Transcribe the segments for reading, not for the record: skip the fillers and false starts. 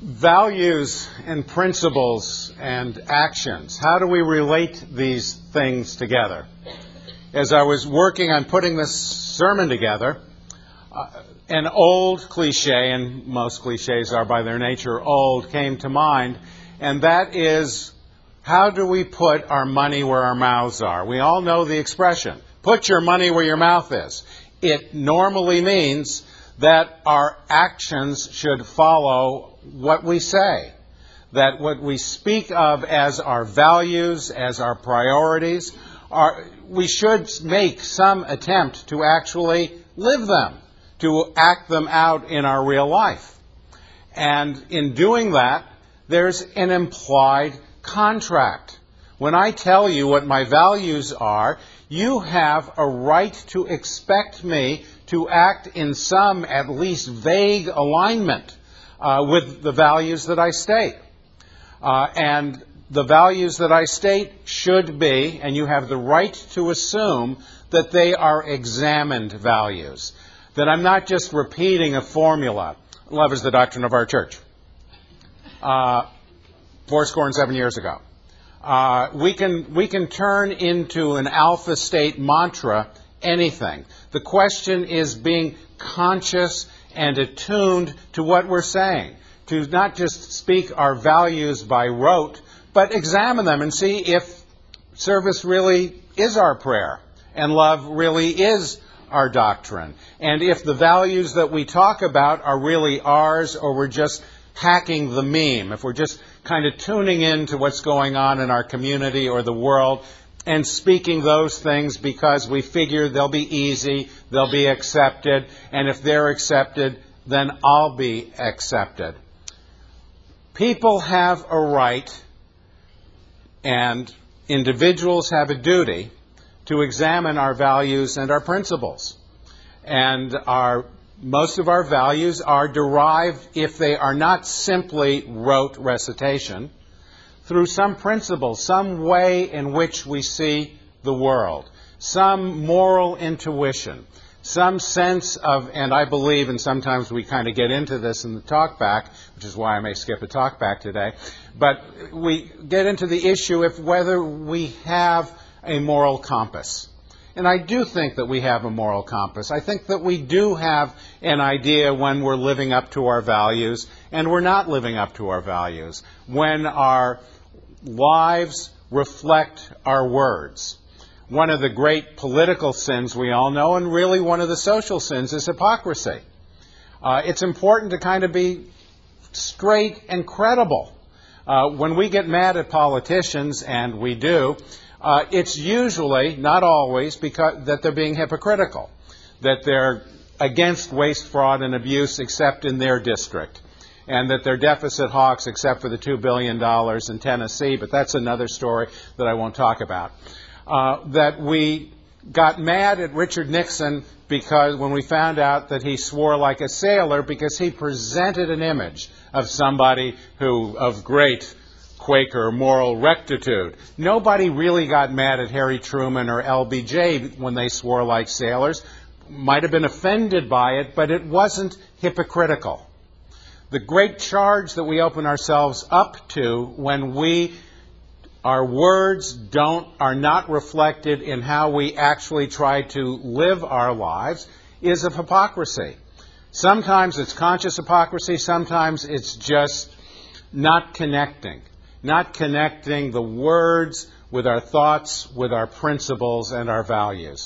Values and principles and actions. How do we relate these things together? As I was working on putting this sermon together, an old cliche, and most cliches are by their nature old, came to mind, and that is, how do we put our money where our mouths are? We all know the expression, put your money where your mouth is. It normally means that our actions should follow what we say, that what we speak of as our values, as our priorities, we should make some attempt to actually live them, to act them out in our real life. And in doing that, there's an implied contract. When I tell you what my values are, you have a right to expect me to act in some, at least vague, alignment with the values that I state. And the values that I state should be, and you have the right to assume, that they are examined values. That I'm not just repeating a formula. Love is the doctrine of our church. 7 years ago. We can turn into an alpha state mantra anything. The question is being conscious and attuned to what we're saying. To not just speak our values by rote, but examine them and see if service really is our prayer and love really is our doctrine. And if the values that we talk about are really ours, or we're just hacking the meme, if we're just kind of tuning in to what's going on in our community or the world and speaking those things because we figure they'll be easy, they'll be accepted, and if they're accepted, then I'll be accepted. People have a right, and individuals have a duty, to examine our values and our principles. And most of our values are derived, if they are not simply rote recitation, through some principle, some way in which we see the world, some moral intuition, some sense of, and I believe, and sometimes we kind of get into this in the talkback, which is why I may skip a talkback today, but we get into the issue of whether we have a moral compass. And I do think that we have a moral compass. I think that we do have an idea when we're living up to our values and we're not living up to our values. When our lives reflect our words. One of the great political sins we all know, and really one of the social sins, is hypocrisy. It's important to kind of be straight and credible. When we get mad at politicians, and we do, it's usually, not always, because that they're being hypocritical, that they're against waste, fraud, and abuse except in their district, and that they're deficit hawks except for the $2 billion in Tennessee, but that's another story that I won't talk about. That we got mad at Richard Nixon because when we found out that he swore like a sailor because he presented an image of somebody who of great Quaker moral rectitude. Nobody really got mad at Harry Truman or LBJ when they swore like sailors. Might have been offended by it, but it wasn't hypocritical. The great charge that we open ourselves up to when our words are not reflected in how we actually try to live our lives is of hypocrisy. Sometimes it's conscious hypocrisy, sometimes it's just not connecting the words with our thoughts, with our principles and our values.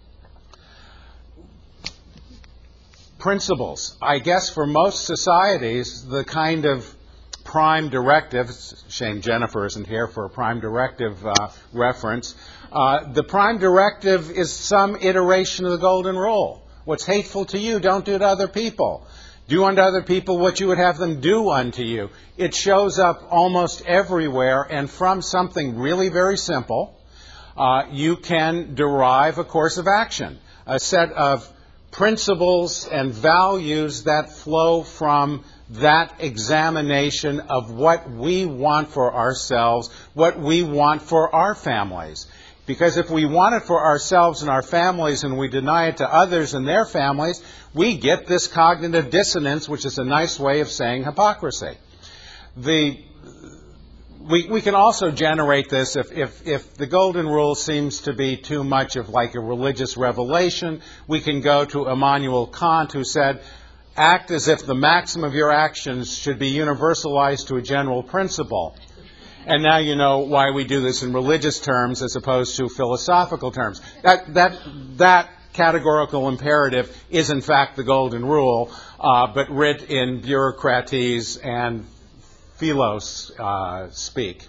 Principles. I guess for most societies, the kind of prime directive, shame Jennifer isn't here for a prime directive reference, the prime directive is some iteration of the golden rule. What's hateful to you, don't do to other people. Do unto other people what you would have them do unto you. It shows up almost everywhere, and from something really very simple, you can derive a course of action, a set of principles and values that flow from that examination of what we want for ourselves, what we want for our families. Because if we want it for ourselves and our families and we deny it to others and their families, we get this cognitive dissonance, which is a nice way of saying hypocrisy. We can also generate this if the golden rule seems to be too much of like a religious revelation. We can go to Immanuel Kant, who said, act as if the maxim of your actions should be universalized to a general principle. And now you know why we do this in religious terms as opposed to philosophical terms. That categorical imperative is in fact the golden rule, but writ in bureaucraties and philos speak.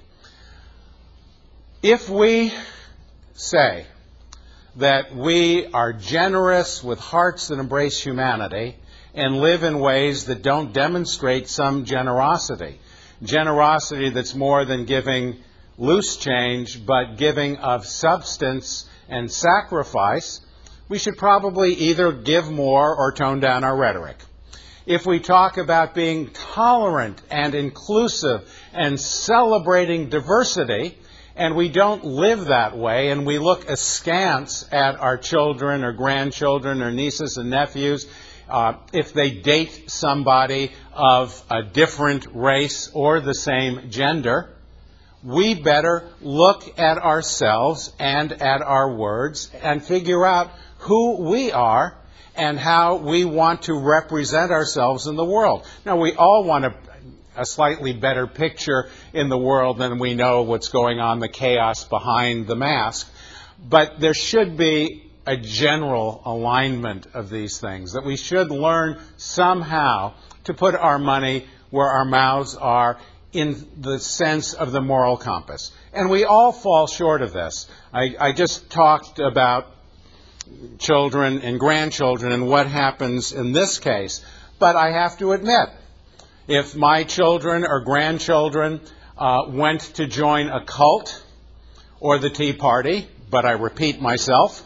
If we say that we are generous with hearts that embrace humanity and live in ways that don't demonstrate some generosity that's more than giving loose change, but giving of substance and sacrifice, we should probably either give more or tone down our rhetoric. If we talk about being tolerant and inclusive and celebrating diversity, and we don't live that way, and we look askance at our children or grandchildren or nieces and nephews, if they date somebody of a different race or the same gender, we better look at ourselves and at our words and figure out who we are and how we want to represent ourselves in the world. Now, we all want a slightly better picture in the world than we know what's going on, the chaos behind the mask. But there should be a general alignment of these things, that we should learn somehow to put our money where our mouths are in the sense of the moral compass. And we all fall short of this. I just talked about children and grandchildren and what happens in this case. But I have to admit, if my children or grandchildren went to join a cult or the Tea Party, but I repeat myself,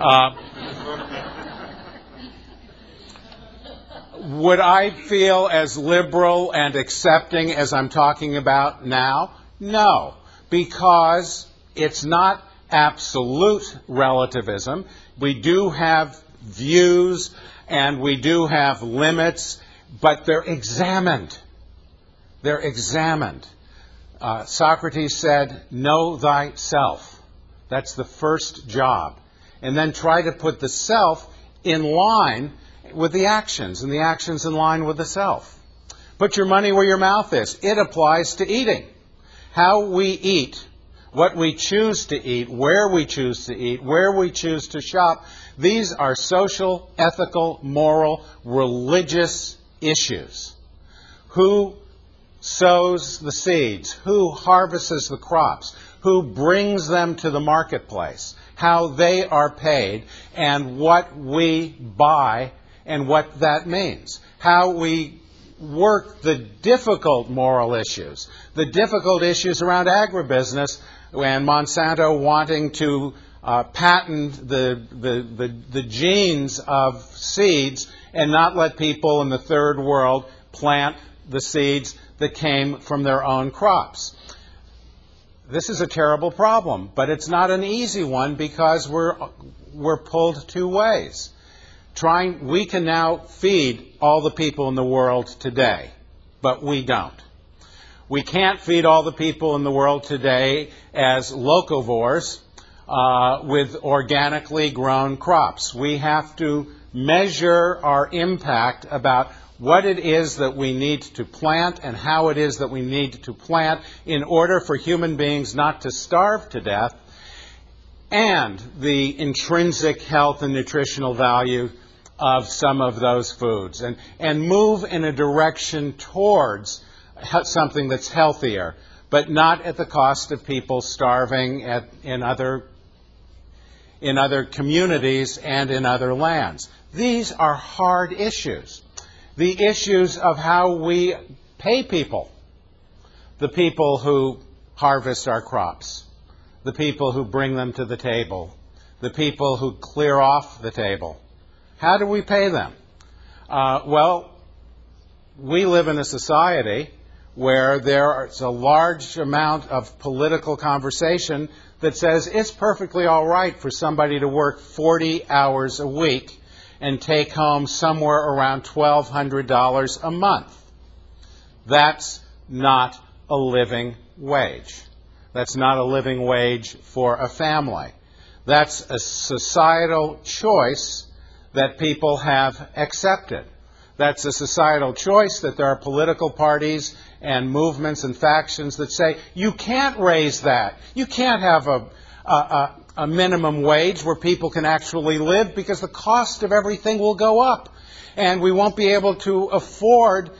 would I feel as liberal and accepting as I'm talking about now? No, because it's not absolute relativism. We do have views and we do have limits, but they're examined. They're examined. Socrates said, know thyself. That's the first job. And then try to put the self in line with the actions, and the actions in line with the self. Put your money where your mouth is. It applies to eating. How we eat, what we choose to eat, where we choose to eat, where we choose to shop, these are social, ethical, moral, religious issues. Who sows the seeds? Who harvests the crops? Who brings them to the marketplace? How they are paid, and what we buy and what that means. How we work the difficult moral issues, the difficult issues around agribusiness, and Monsanto wanting to patent the genes of seeds and not let people in the third world plant the seeds that came from their own crops. This is a terrible problem, but it's not an easy one because we're pulled two ways. We can now feed all the people in the world today, but we don't. We can't feed all the people in the world today as locavores with organically grown crops. We have to measure our impact about what it is that we need to plant and how it is that we need to plant in order for human beings not to starve to death, and the intrinsic health and nutritional value of some of those foods, and move in a direction towards something that's healthier, but not at the cost of people starving in other communities and in other lands. These are hard issues. The issues of how we pay people, the people who harvest our crops, the people who bring them to the table, the people who clear off the table. How do we pay them? Well, we live in a society where there's a large amount of political conversation that says it's perfectly all right for somebody to work 40 hours a week and take home somewhere around $1,200 a month. That's not a living wage. That's not a living wage for a family. That's a societal choice that people have accepted. That's a societal choice that there are political parties and movements and factions that say, you can't raise that. You can't have a minimum wage where people can actually live because the cost of everything will go up. And we won't be able to afford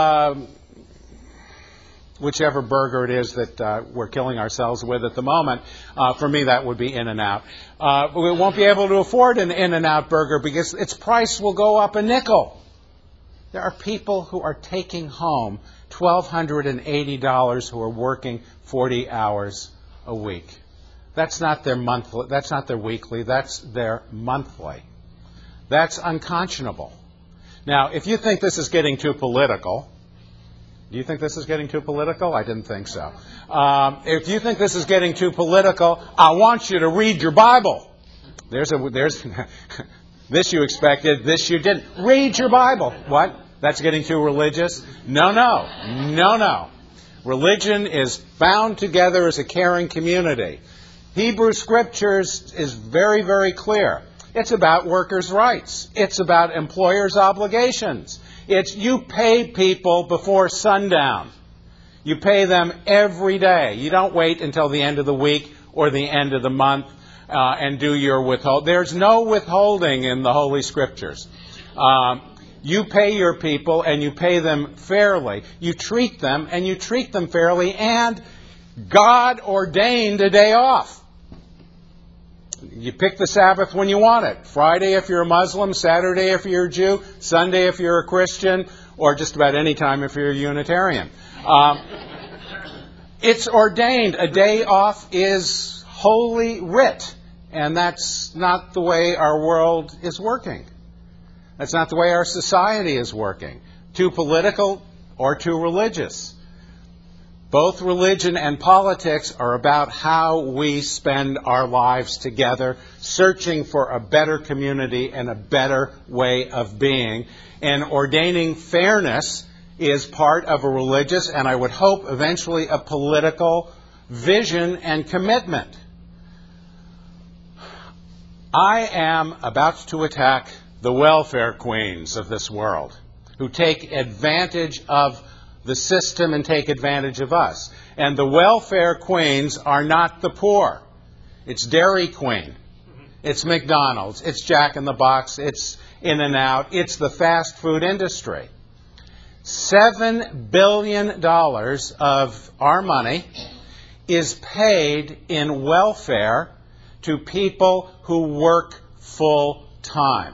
whichever burger it is that we're killing ourselves with at the moment. For me, that would be In-N-Out. We won't be able to afford an In-N-Out burger because its price will go up a nickel. There are people who are taking home $1,280 who are working 40 hours a week. That's not their monthly. That's not their weekly. That's their monthly. That's unconscionable. Now, if you think this is getting too political, do you think this is getting too political? I didn't think so. If you think this is getting too political, I want you to read your Bible. There's this you expected, this you didn't. Read your Bible. What? That's getting too religious? No. Religion is bound together as a caring community. Hebrew Scriptures is very, very clear. It's about workers' rights. It's about employers' obligations. It's you pay people before sundown. You pay them every day. You don't wait until the end of the week or the end of the month and do your withhold. There's no withholding in the Holy Scriptures. You pay your people and you pay them fairly. You treat them and you treat them fairly, and God ordained a day off. You pick the Sabbath when you want it. Friday if you're a Muslim, Saturday if you're a Jew, Sunday if you're a Christian, or just about any time if you're a Unitarian. It's ordained. A day off is holy writ, and that's not the way our world is working. That's not the way our society is working. Too political or too religious. Both religion and politics are about how we spend our lives together, searching for a better community and a better way of being. And ordaining fairness is part of a religious, and I would hope eventually a political vision and commitment. I am about to attack the welfare queens of this world, who take advantage of the system and take advantage of us. And the welfare queens are not the poor. It's Dairy Queen. It's McDonald's. It's Jack in the Box. It's In-N-Out. It's the fast food industry. $7 billion of our money is paid in welfare to people who work full time.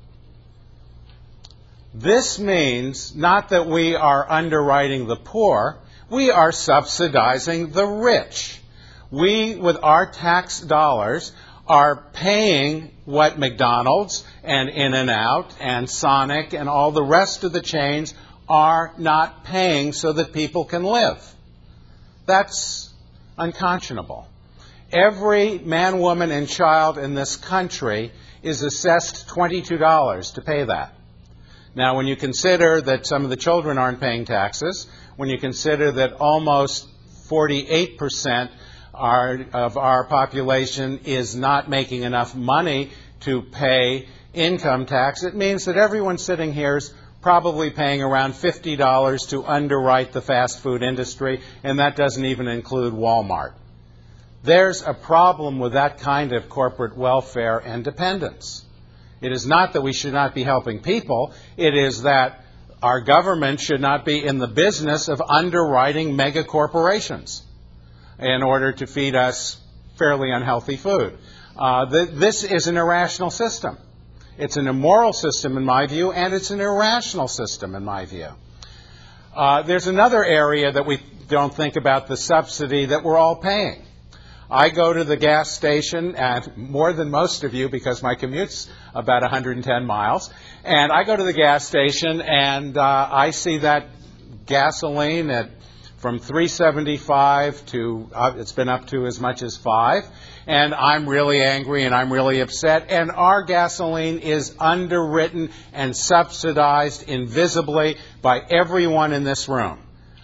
This means not that we are underwriting the poor, we are subsidizing the rich. We, with our tax dollars, are paying what McDonald's and In-N-Out and Sonic and all the rest of the chains are not paying so that people can live. That's unconscionable. Every man, woman, and child in this country is assessed $22 to pay that. Now, when you consider that some of the children aren't paying taxes, when you consider that almost 48% of our population is not making enough money to pay income tax, it means that everyone sitting here is probably paying around $50 to underwrite the fast food industry, and that doesn't even include Walmart. There's a problem with that kind of corporate welfare and dependence. It is not that we should not be helping people. It is that our government should not be in the business of underwriting mega corporations in order to feed us fairly unhealthy food. This is an irrational system. It's an immoral system in my view, and it's an irrational system in my view. There's another area that we don't think about, the subsidy that we're all paying. I go to the gas station, and more than most of you because my commute's about 110 miles, and I go to the gas station and I see that gasoline at from $3.75 to it's been up to as much as $5, and I'm really angry and I'm really upset, and our gasoline is underwritten and subsidized invisibly by everyone in this room.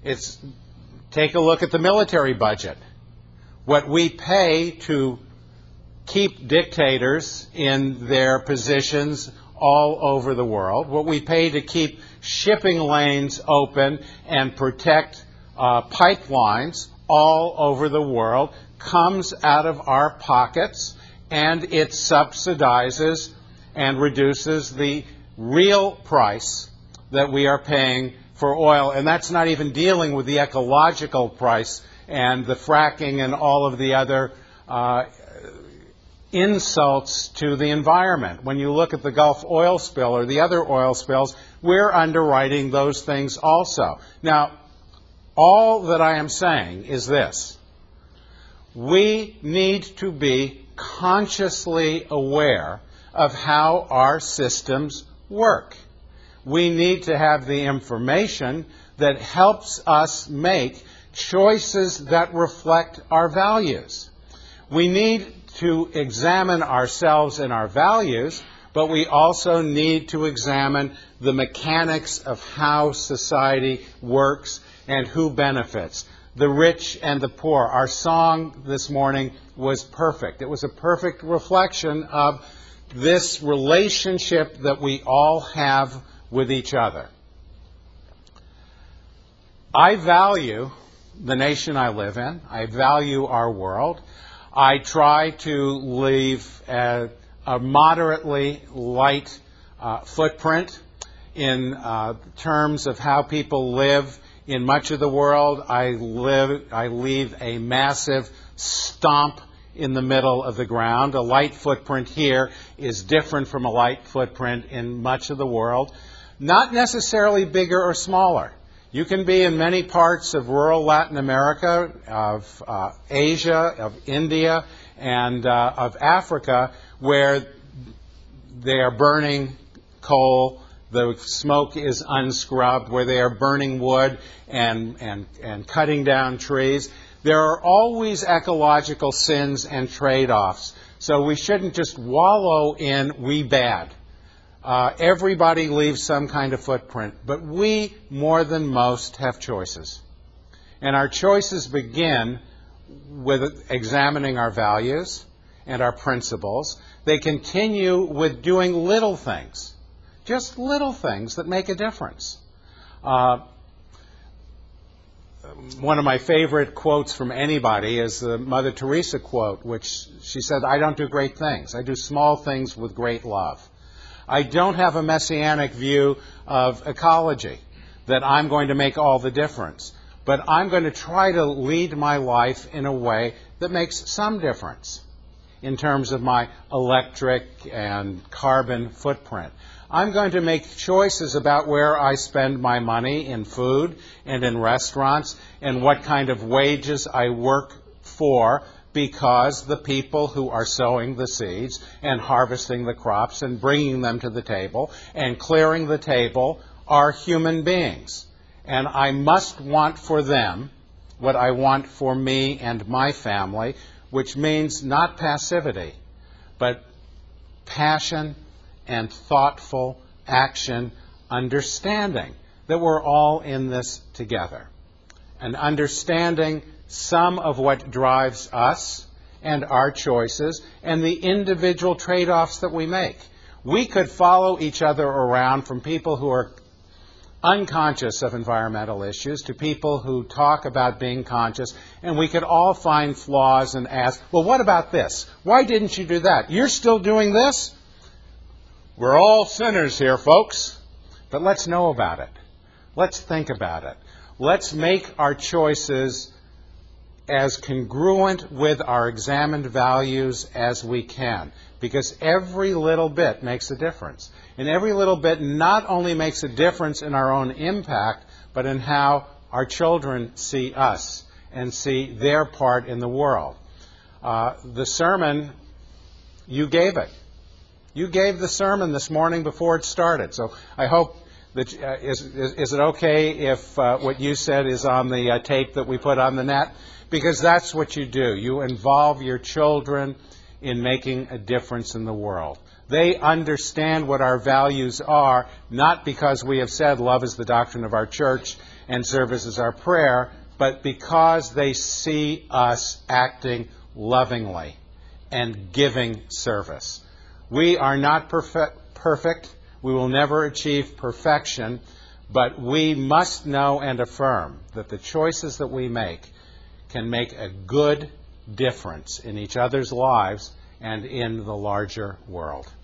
Take a look at the military budget. What we pay to keep dictators in their positions all over the world, what we pay to keep shipping lanes open and protect pipelines all over the world, comes out of our pockets, and it subsidizes and reduces the real price that we are paying for oil. And that's not even dealing with the ecological price and the fracking and all of the other insults to the environment. When you look at the Gulf oil spill or the other oil spills, we're underwriting those things also. Now, all that I am saying is this. We need to be consciously aware of how our systems work. We need to have the information that helps us make choices that reflect our values. We need to examine ourselves and our values, but we also need to examine the mechanics of how society works and who benefits. The rich and the poor. Our song this morning was perfect. It was a perfect reflection of this relationship that we all have with each other. I value the nation I live in. I value our world. I try to leave a moderately light footprint in terms of how people live in much of the world. I leave a massive stomp in the middle of the ground. A light footprint here is different from a light footprint in much of the world. Not necessarily bigger or smaller. You can be in many parts of rural Latin America, of Asia, of India, and of Africa, where they are burning coal, the smoke is unscrubbed, where they are burning wood and cutting down trees. There are always ecological sins and trade-offs. So we shouldn't just wallow in we bad. Everybody leaves some kind of footprint, but we, more than most, have choices. And our choices begin with examining our values and our principles. They continue with doing little things, just little things that make a difference. One of my favorite quotes from anybody is the Mother Teresa quote, which she said, "I don't do great things. I do small things with great love." I don't have a messianic view of ecology, that I'm going to make all the difference. But I'm going to try to lead my life in a way that makes some difference in terms of my electric and carbon footprint. I'm going to make choices about where I spend my money in food and in restaurants and what kind of wages I work for, because the people who are sowing the seeds and harvesting the crops and bringing them to the table and clearing the table are human beings. And I must want for them what I want for me and my family, which means not passivity, but passion and thoughtful action, understanding that we're all in this together. And understanding some of what drives us and our choices and the individual trade-offs that we make. We could follow each other around, from people who are unconscious of environmental issues to people who talk about being conscious, and we could all find flaws and ask, well, what about this? Why didn't you do that? You're still doing this? We're all sinners here, folks. But let's know about it. Let's think about it. Let's make our choices as congruent with our examined values as we can, because every little bit makes a difference. And every little bit not only makes a difference in our own impact, but in how our children see us and see their part in the world. The sermon, you gave it. You gave the sermon this morning before it started. So I hope that, is it okay if what you said is on the tape that we put on the net? Because that's what you do. You involve your children in making a difference in the world. They understand what our values are, not because we have said love is the doctrine of our church and service is our prayer, but because they see us acting lovingly and giving service. We are not perfect. We will never achieve perfection, but we must know and affirm that the choices that we make can make a good difference in each other's lives and in the larger world.